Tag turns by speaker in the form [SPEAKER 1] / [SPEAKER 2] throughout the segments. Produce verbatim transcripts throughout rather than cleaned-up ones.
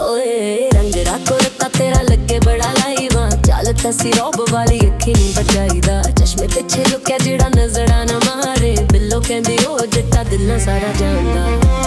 [SPEAKER 1] ओए रंगड़ा कुर्ता तेरा लगे बड़ा लाइवा चल तसी रौब वाली अखी नहीं बचाईदा चश्मे पिछे लुक्या जेड़ा नजरा ना मारे बिल्लो कहंदी ओ जट्टा दिल ना सारा जानदा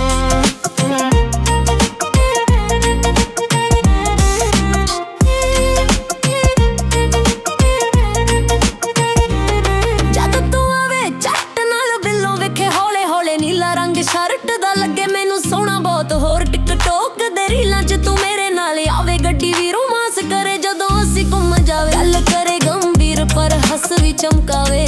[SPEAKER 1] शर्ट दा लगे मैनू सोना बहुत होर टिकटॉक दे रीलां च तू मेरे नाल आवे गड्डी वी रोमांस करे जदों असी घुम जावे गल करे गंभीर पर हस भी चमकावे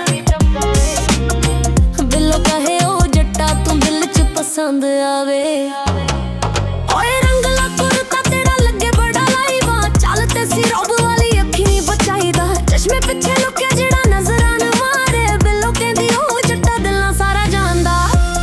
[SPEAKER 1] बिल्लो कहे ओ जट्टा तू दिल च पसंद आवे ओए रंगला कुर्ता तेरा लगे बड़ा लाइवा चल ते सी रौब वाली अखी नहीं बचाईदा चश्मे पिछे लुक्या जेड़ा नजरा ना मारे बिल्लो कहंदी ओ जट्टा दिल ना सारा जानदा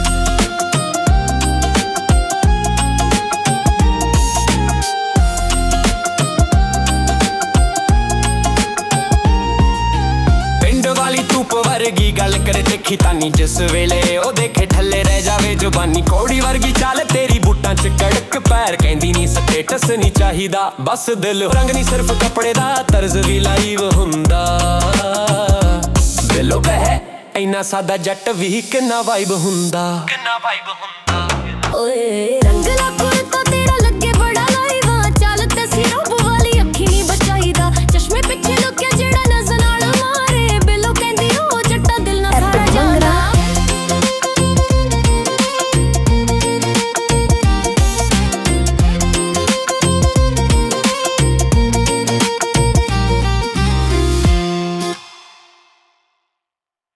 [SPEAKER 2] वर्गी गल करे देखी तानी जिस वेले ओ देखे ठल्ले रह जावे जुबानी कोड़ी वर्गी चाल तेरी बूटां च कड़क पैर कहंदी नी स्टेटस नी चाहिदा बस दिल रंग नी सिर्फ कपड़े दा तर्ज भी लाइव हुंदा बिल्लो कहे इन्ना सादा जट भी किन्ना वाइब हुंदा किन्ना वाइब हुंदा
[SPEAKER 1] ओए रंगला